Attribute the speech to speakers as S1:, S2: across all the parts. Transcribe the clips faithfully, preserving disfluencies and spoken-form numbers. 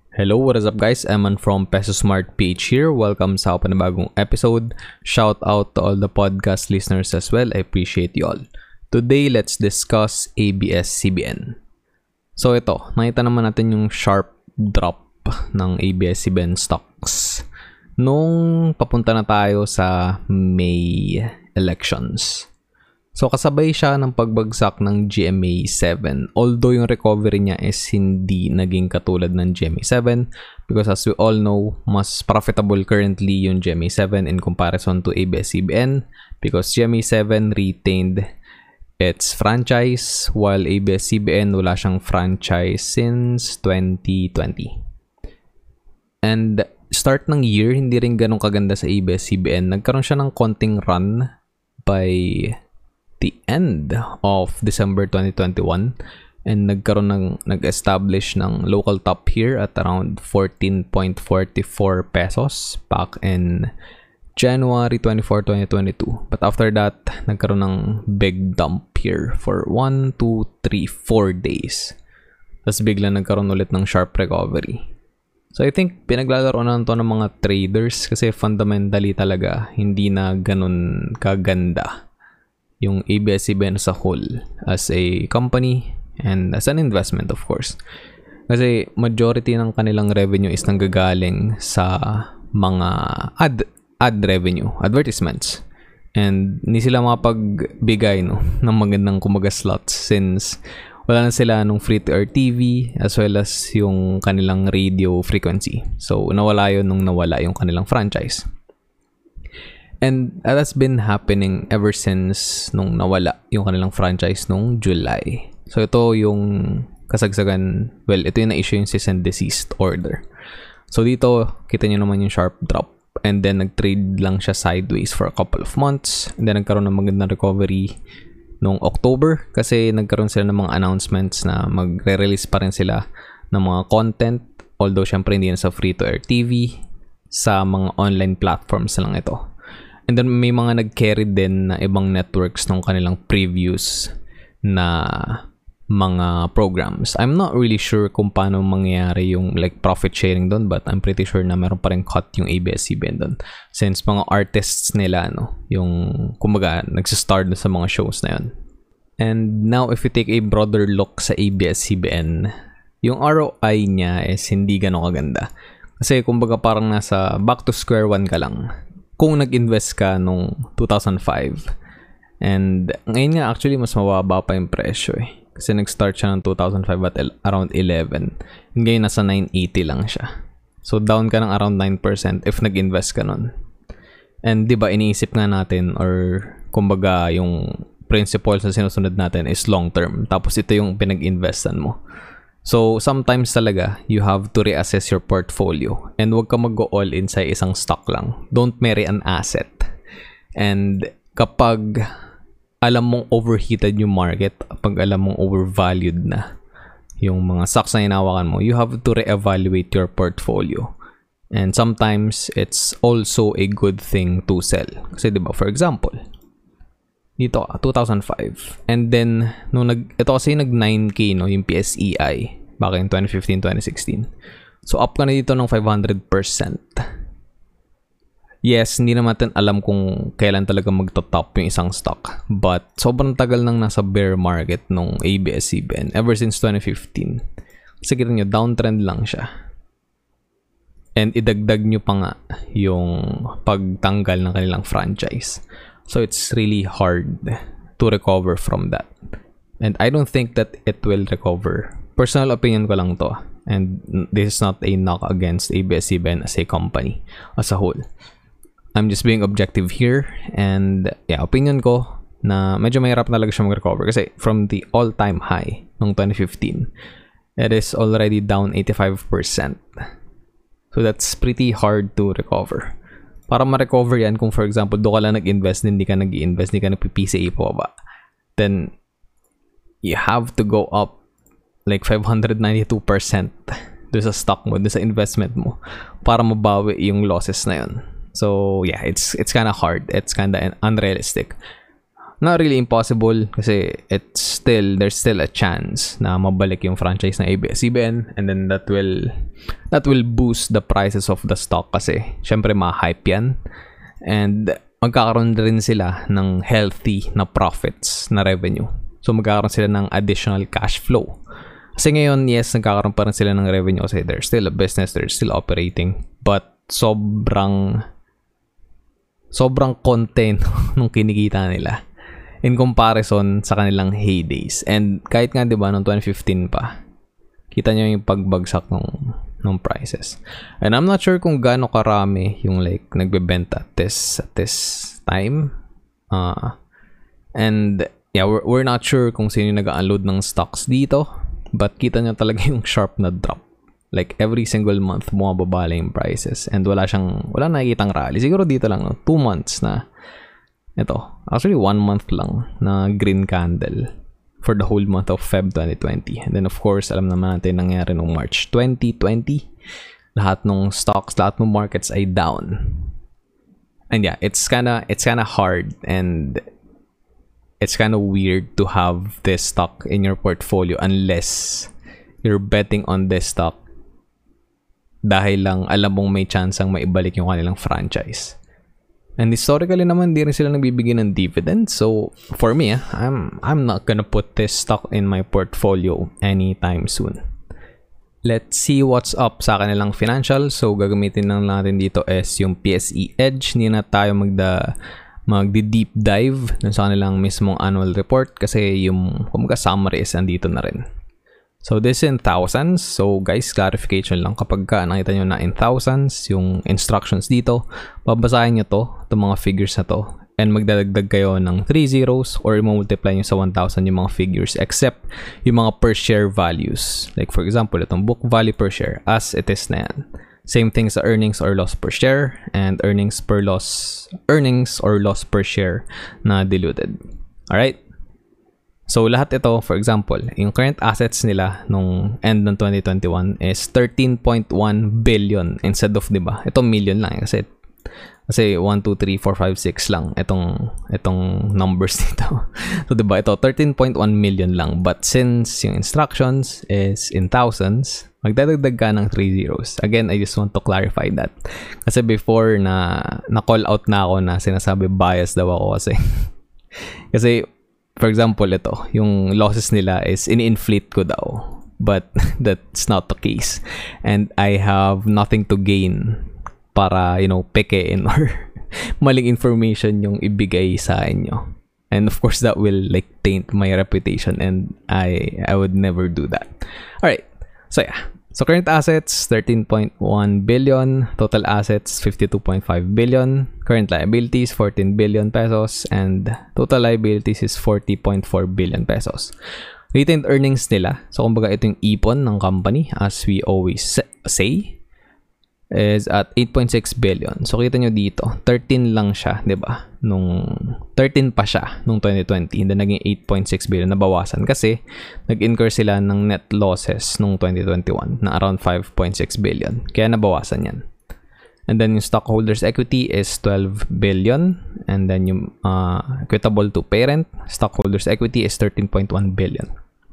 S1: Hello, what is up guys? Eman from Peso Smart P H here. Welcome sa panibagong episode. Shout out to all the podcast listeners as well. I appreciate you all. Today, let's discuss A B S C B N. So ito, nakita naman natin yung sharp drop ng A B S C B N stocks nung papunta na tayo sa May elections. So kasabay siya ng pagbagsak ng G M A seven. Although yung recovery niya is hindi naging katulad ng G M A seven because as we all know, mas profitable currently yung G M A seven in comparison to A B S C B N because G M A seven retained its franchise while A B S C B N wala siyang franchise since twenty twenty. And start ng year, hindi rin ganun kaganda sa A B S C B N. Nagkaroon siya ng konting run by the end of December twenty twenty-one and nagkaroon ng nag-establish ng local top here at around fourteen point four four pesos back in January twenty-fourth, twenty twenty-two. But after that, nagkaroon ng big dump here for one, two, three, four days. Tapos bigla nagkaroon ulit ng sharp recovery. So I think pinaglalaro na to ng mga traders kasi fundamentally talaga hindi na ganun kaganda yung A B S C B N as a whole as a company and as an investment of course. Kasi majority ng kanilang revenue is nanggagaling sa mga ad ad revenue, advertisements. And hindi sila makapagbigay no, ng magandang kumaga slots since wala na sila nung free-to-air T V as well as yung kanilang radio frequency. So nawala yun nung nawala yung kanilang franchise. And that has been happening ever since nung nawala yung kanilang franchise nung July. So ito yung kasagsagan, well, ito yung na-issue yung cease and desist order. So dito, kita nyo naman yung sharp drop. And then nag-trade lang siya sideways for a couple of months. And then nagkaroon ng magandang recovery nung October kasi nagkaroon sila ng mga announcements na magre-release pa rin sila ng mga content. Although syempre hindi na sa free-to-air T V, sa mga online platforms na lang ito. And then may mga nag-carry din na ibang networks ng kanilang previous na mga programs. I'm not really sure kung paano mangyayari yung like profit sharing doon, but I'm pretty sure na meron pa rin cut yung A B S C B N doon. Since mga artists nila, no, yung kumbaga nagsistart na sa mga shows na yun. And now if you take a broader look sa A B S C B N, yung R O I niya is hindi ganun kaganda. Kasi kumbaga parang nasa back to square one ka lang kung nag-invest ka nung two thousand five. And ngayon nga actually mas mababa pa yung presyo eh. Kasi nag-start siya ng two thousand five at el- around eleven. Ngayon nasa nine eighty lang siya. So down ka ng around nine percent if nag-invest ka nun. And di ba iniisip nga natin or kumbaga yung principles na sinusunod natin is long term. Tapos ito yung pinag-investan mo. So, sometimes talaga, you have to reassess your portfolio. And wag ka mag-go all in sa isang stock lang. Don't marry an asset. And kapag alam mong overheated yung market, kapag alam mong overvalued na yung mga stocks na hinawakan mo, you have to re-evaluate your portfolio. And sometimes, it's also a good thing to sell. Kasi diba, for example, dito, two thousand five. And then, nung nag, ito kasi nag nine K, no, yung P S E I, back in twenty fifteen, twenty sixteen. So, up ka na dito ng five hundred percent. Yes, hindi naman natin alam kung kailan talaga magto-top yung isang stock. But, sobrang tagal nang nasa bear market nung A B S C B N ever since twenty fifteen. Kasi kita nyo, downtrend lang siya. And idagdag nyo pa nga yung pagtanggal ng kanilang franchise. So it's really hard to recover from that. And I don't think that it will recover. Personal opinion ko lang to. And this is not a knock against A B S C B N as a company, as a whole. I'm just being objective here. And yeah, opinion ko na medyo mahirap talaga siya mag-recover. Kasi from the all-time high noong twenty fifteen, it is already down eighty-five percent. So that's pretty hard to recover. Para ma-recover yan, kung for example, doon ka lang nag-invest, hindi ka nag-i-invest, hindi ka nag-P C A po ba, then you have to go up like five hundred ninety-two percent doon sa stock mo, doon sa investment mo, para mabawi yung losses na yun. So, yeah, it's it's kind of hard. It's kind of unrealistic. not really impossible kasi it's still, there's still a chance na mabalik yung franchise ng A B S C B N, and then that will that will boost the prices of the stock kasi syempre ma-hype yan, and magkakaroon rin sila ng healthy na profits na revenue. So magkakaroon sila ng additional cash flow. Kasi ngayon, yes, nagkakaroon pa rin sila ng revenue kasi they're still a business, they're still operating, but sobrang sobrang content nung kinikita nila in comparison sa kanilang heydays. And kahit nga 'di ba noong twenty fifteen pa, kita niyo yung pagbagsak ng ng prices. And I'm not sure kung gaano karami yung like nagbebenta at this at this time. Uh, and yeah, we're, we're not sure kung sino yung nag-unload ng stocks dito, but kita niyo talaga yung sharp na drop. Like every single month bumababa lang yung prices, and wala siyang wala nakikitang rally. Siguro dito lang no, two months na ito, actually one month lang na green candle for the whole month of Feb twenty twenty. And then of course, alam naman natin nangyari noong March twenty twenty. Lahat ng stocks, lahat ng markets ay down. And yeah, it's kinda, it's kinda hard and it's kinda weird to have this stock in your portfolio unless you're betting on this stock dahil lang alam mong may chance ang maibalik yung kanilang franchise. And historically naman, di rin sila nagbibigay ng dividend. So, for me, I'm I'm not gonna put this stock in my portfolio anytime soon. Let's see what's up sa kanilang financial. So, gagamitin lang natin dito is yung P S E Edge. Hindi na tayo magda, magdi-deep dive dun sa kanilang mismong annual report kasi yung kumbaga summary is andito na rin. So, this in thousands. So, guys, clarification lang. Kapag ka nakita nyo na in thousands, yung instructions dito, babasahin nyo to, itong mga figures na to, and magdadagdag kayo ng three zeros or multiply nyo sa one thousand yung mga figures except yung mga per share values. Like, for example, itong book value per share as it is na yan. Same thing sa earnings or loss per share and earnings per loss, earnings or loss per share na diluted. Alright? So, lahat ito, for example, yung current assets nila nung end ng twenty twenty-one is thirteen point one billion instead of, di ba? Ito million lang kasi kasi one, two, three, four, five, six lang itong itong numbers dito. So, di ba? Ito thirteen point one million lang. But since yung instructions is in thousands, magdadagdag ka ng three zeros. Again, I just want to clarify that. Kasi before na na-call out na ako na sinasabi bias daw ako kasi kasi for example, ito, yung losses nila is in-inflate ko daw. But that's not the case. And I have nothing to gain para, you know, pekein or maling information yung ibigay sa inyo. And of course, that will like taint my reputation and I I would never do that. Alright, so yeah. So current assets, thirteen point one billion. Total assets, fifty-two point five billion. Current liabilities, fourteen billion pesos. And total liabilities is forty point four billion pesos. Retained earnings nila, so kumbaga ito yung ipon ng company, as we always say, is at eight point six billion. So kita nyo dito, thirteen lang siya, di ba? Nung thirteen pa siya nung twenty twenty, and then naging eight point six billion, nabawasan kasi nag-incur sila ng net losses nung twenty twenty-one na around five point six billion. Kaya nabawasan yan. And then yung stockholders equity is twelve billion, and then yung uh, equitable to parent stockholders equity is thirteen point one billion.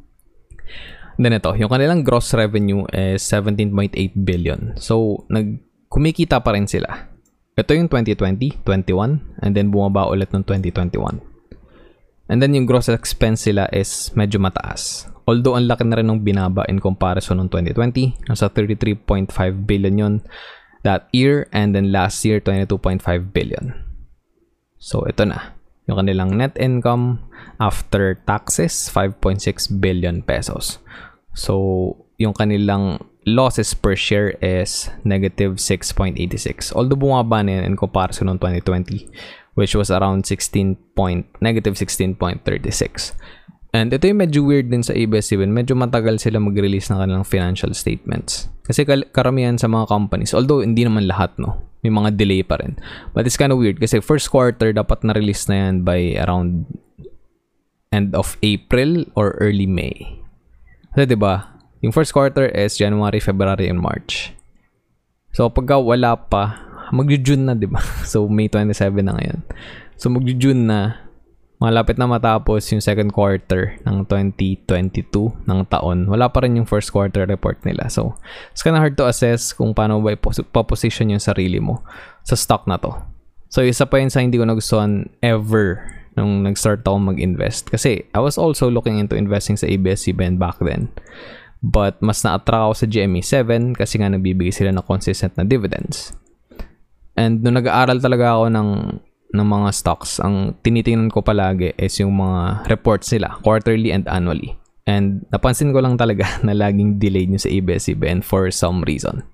S1: Then ito, yung kanilang gross revenue is seventeen point eight billion. So, nag kumikita pa rin sila. Ito yung twenty twenty, twenty-one, and then bumaba ulit ng twenty twenty-one. And then yung gross expense sila is medyo mataas. Although, ang laki na rin ng binaba in comparison ng twenty twenty. Nasa thirty-three point five billion yun that year, and then last year, twenty-two point five billion. So, ito na. Yung kanilang net income after taxes, five point six billion pesos. So, yung kanilang losses per share is negative six point eight six. Although bumaba na yan in comparison ng twenty twenty, which was around sixteen point, negative sixteen point three six. And ito yung medyo weird din sa A B S C B N. Medyo matagal sila mag-release ng kanilang financial statements. Kasi karamihan sa mga companies, although hindi naman lahat, no? May mga delay pa rin. But it's kind of weird kasi first quarter dapat na-release na yan by around end of April or early May. Kasi diba, yung first quarter is January, February, and March. So pagka wala pa, mag-June na, diba? So May twenty-seven na ngayon. So mag-June na, malapit na matapos yung second quarter ng twenty twenty-two ng taon, wala pa rin yung first quarter report nila. So, it's kinda hard to assess kung paano ba ipoposition yung sarili mo sa stock na to. So, isa pa yun sa hindi ko nagustuhan ever nung nag-start ako mag-invest. Kasi, I was also looking into investing sa A B S C B N back then. But, mas na-attract ako sa G M A seven kasi nga nagbibigay sila ng consistent na dividends. And, nung nag-aaral talaga ako ng ng mga stocks, ang tinitingnan ko palagi is yung mga reports nila, quarterly and annually. And napansin ko lang talaga na laging delayed nyo sa A B S C B N for some reason.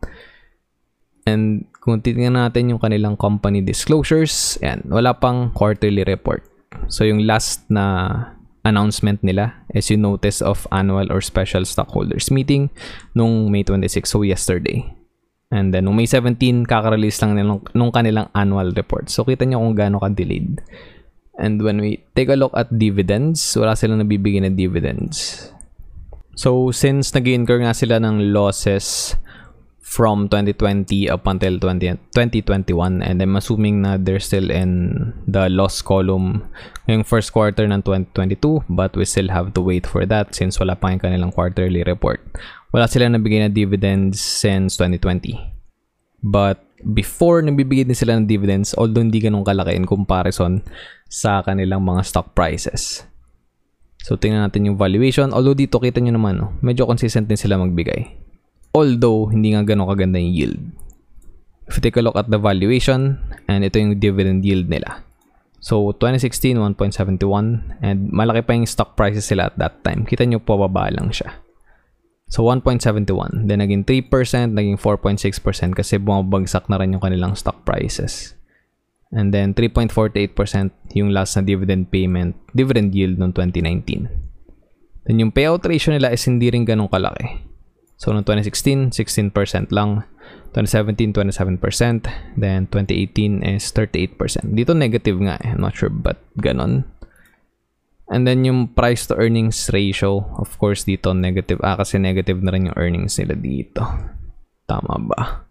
S1: And kung titingnan natin yung kanilang company disclosures, yan, wala pang quarterly report. So yung last na announcement nila is yung notice of annual or special stockholders meeting nung May twenty-sixth, so yesterday. And then, nung May seventeenth, kaka-release lang nilang, nung kanilang annual report. So, kita nyo kung gaano ka-delayed. And when we take a look at dividends, wala silang nabibigay na dividends. So, since nag-incur nga sila ng losses from twenty twenty up until twenty twenty-one, and I'm assuming na they're still in the loss column ngayong first quarter ng twenty twenty-two, but we still have to wait for that since wala pa yung kanilang quarterly report. Wala sila nabigay na dividends since twenty twenty. But before nabibigay din sila ng dividends, although hindi ganun kalaki in comparison sa kanilang mga stock prices. So tingnan natin yung valuation. Although dito kita nyo naman, no, medyo consistent din sila magbigay. Although hindi nga ganun kaganda yung yield. If you take a look at the valuation, and ito yung dividend yield nila. So twenty sixteen, one point seven one, and malaki pa yung stock prices sila at that time. Kita nyo pababa lang siya. So, one point seven one. Then, naging three percent, naging four point six percent kasi bumabagsak na rin yung kanilang stock prices. And then, three point four eight percent yung last na dividend payment, dividend yield noong twenty nineteen. Then, yung payout ratio nila is hindi rin ganun kalaki. So, noong twenty sixteen, sixteen percent lang. twenty seventeen, twenty-seven percent. Then, twenty eighteen is thirty-eight percent. Dito negative nga eh. I'm not sure but ganun. And then yung price to earnings ratio, of course dito negative. Ah, kasi negative na rin yung earnings nila dito. Tama ba?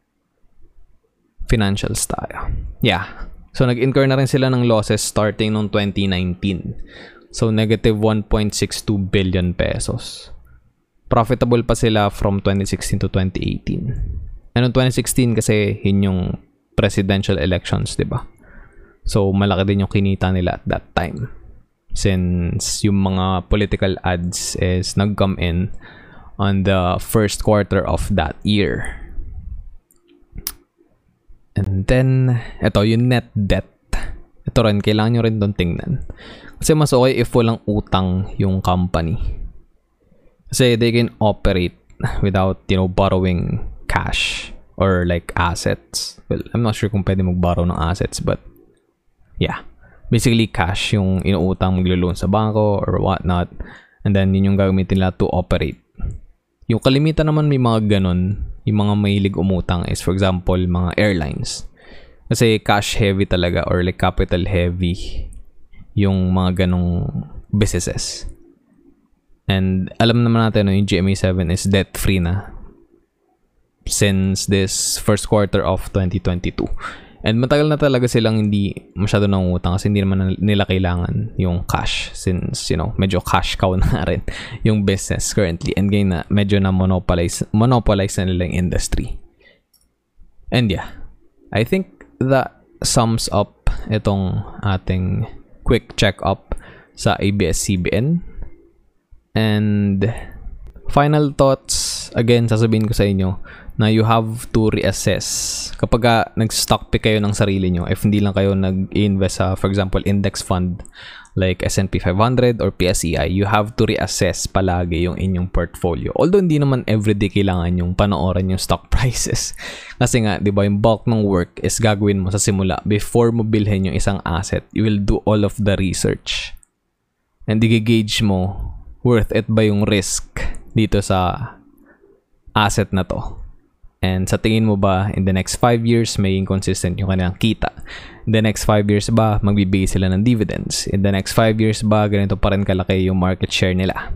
S1: Financials tayo. Yeah. So nag-incur na rin sila ng losses starting noong twenty nineteen. So negative one point six two billion pesos. Profitable pa sila from twenty sixteen to twenty eighteen. And noong twenty sixteen kasi yun yung presidential elections, di ba? So malaki din yung kinita nila at that time. Since yung mga political ads is nag-come in on the first quarter of that year. And then, ito yung net debt. Ito rin, kailangan nyo rin doon tingnan. Kasi mas okay if walang utang yung company. Kasi they can operate without, you know, borrowing cash or like assets. Well, I'm not sure kung pwede mag-borrow ng assets, but yeah. Basically, cash yung inuutang, maglo-loan sa bangko or whatnot. And then, yun yung gagamitin nila to operate. Yung kalimitan naman may mga ganun, yung mga mahilig umutang is, for example, mga airlines. Kasi cash heavy talaga or like capital heavy yung mga ganong businesses. And alam naman natin, no, yung G M A seven is debt-free na since this first quarter of twenty twenty-two. And matagal na talaga silang hindi masyado nangungutang kasi hindi naman nila kailangan yung cash since, you know, medyo cash cow na rin yung business currently. And ngayon na medyo na monopolize, monopolize na nila yung industry. And yeah, I think that sums up itong ating quick check-up sa A B S C B N. And final thoughts, again, sasabihin ko sa inyo, na you have to reassess kapag uh, nag-stock pick kayo ng sarili nyo. If hindi lang kayo nag-invest sa, for example, index fund like S and P five hundred or P S E I, you have to reassess palagi yung inyong portfolio. Although hindi naman everyday kailangan yung panoorin yung stock prices. Kasi nga, di ba, yung bulk ng work is gagawin mo sa simula. Before mo bilhin yung isang asset, you will do all of the research. And i-gauge mo, worth it ba yung risk dito sa asset na to? And sa tingin mo ba, in the next five years, may inconsistent yung kanilang kita? In the next five years ba, magbibigay sila ng dividends? In the next five years ba, ganito pa rin kalaki yung market share nila?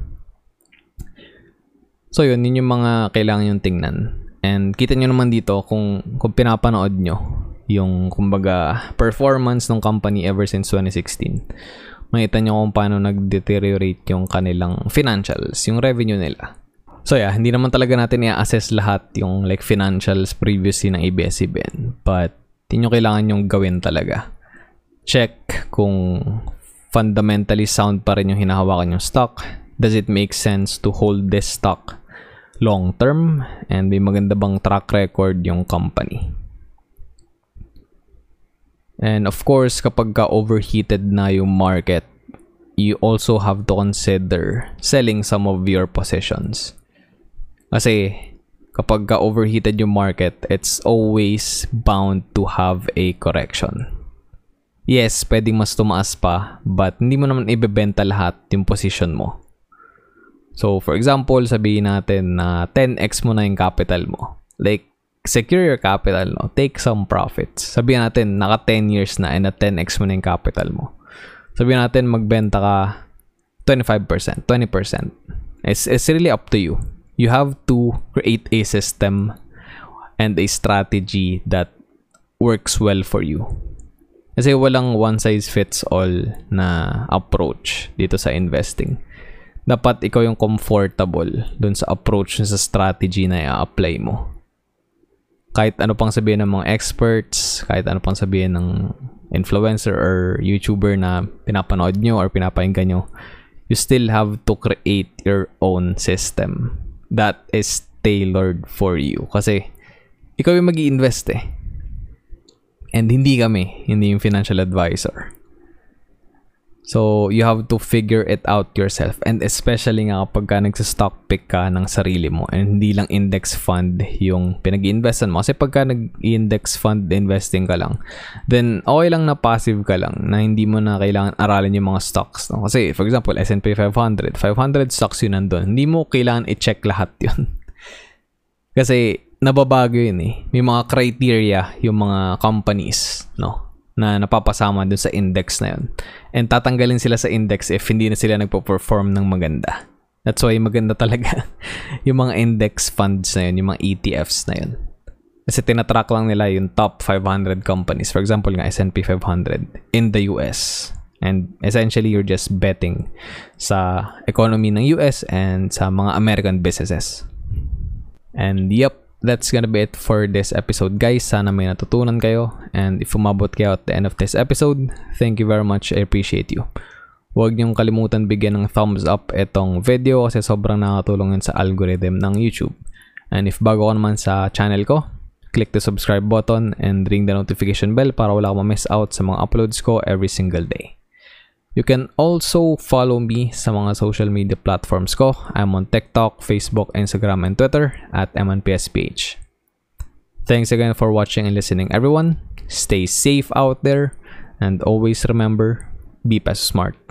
S1: So yun, yun yung mga kailangan yung tingnan. And kita nyo naman dito kung, kung pinapanood nyo yung, kumbaga, performance ng company ever since twenty sixteen. makita nyo kung paano nag-deteriorate yung kanilang financials, yung revenue nila. So yeah, hindi naman talaga natin i-assess lahat yung like financials previously ng A B S C B N. But yun yung kailangan yung gawin talaga. Check kung fundamentally sound pa rin yung hinahawakan yung stock. Does it make sense to hold this stock long term? And may maganda bang track record yung company? And of course, kapag ka overheated na yung market, you also have to consider selling some of your positions. Kasi kapag ka overheated yung market, it's always bound to have a correction. Yes, pwedeng mas tumaas pa, but hindi mo naman ibebenta lahat yung position mo. So, for example, sabihin natin na ten x mo na yung capital mo. Like, secure your capital, no? Take some profits. Sabihin natin, naka ten years na and na ten x mo na yung capital mo. Sabihin natin, magbenta ka twenty-five percent, twenty percent. It's, it's really up to you. You have to create a system and a strategy that works well for you. Kasi walang one-size-fits-all na approach dito sa investing. Dapat ikaw yung comfortable dun sa approach, sa strategy na i-apply mo. Kahit ano pang sabihin ng mga experts, kahit ano pang sabihin ng influencer or YouTuber na pinapanood nyo or pinapakinggan nyo, you still have to create your own system that is tailored for you. Kasi ikaw yung mag-i-invest eh. And hindi kami, hindi yung financial advisor. So, you have to figure it out yourself. And especially nga kapag ka nagsa-stock pick ka ng sarili mo and hindi lang index fund yung pinag-i-investan mo. Kasi pagka nag-index fund investing ka lang, then okay lang na passive ka lang na hindi mo na kailangan aralin yung mga stocks. No? Kasi, for example, S and P five hundred. five hundred stocks yun nandun. Hindi mo kailangan i-check lahat yun. Kasi, nababago yun eh. May mga criteria yung mga companies, no? Na napapasama dun sa index na yun. And tatanggalin sila sa index if hindi na sila nagpo-perform ng maganda. That's why maganda talaga yung mga index funds na yun, yung mga E T Fs na yun. Kasi tinatrack lang nila yung top five hundred companies. For example nga, S and P five hundred in the U S. And essentially, you're just betting sa economy ng U S and sa mga American businesses. And yep, that's gonna be it for this episode, guys. Sana may natutunan kayo. And if umabot kayo at the end of this episode, thank you very much. I appreciate you. Huwag niyong kalimutan bigyan ng thumbs up itong video kasi sobrang nakatulong yun sa algorithm ng YouTube. And if bago ka naman sa channel ko, click the subscribe button and ring the notification bell para wala kang ma-miss out sa mga uploads ko every single day. You can also follow me sa mga social media platforms ko. I'm on TikTok, Facebook, Instagram, and Twitter at M N P S P H. Thanks again for watching and listening, everyone. Stay safe out there and always remember, be peso smart.